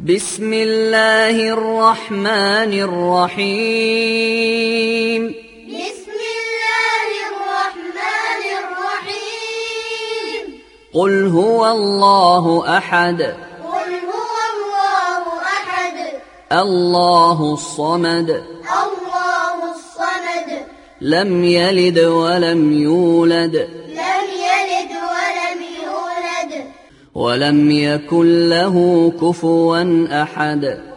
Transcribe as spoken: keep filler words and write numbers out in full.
بسم الله الرحمن الرحيم بسم الله الرحمن الرحيم قل هو الله أحد قل هو الله أحد الله الصمد الله الصمد لم يلد ولم يولد لم يلد ولم يولد ولم يكن له كفوا أحد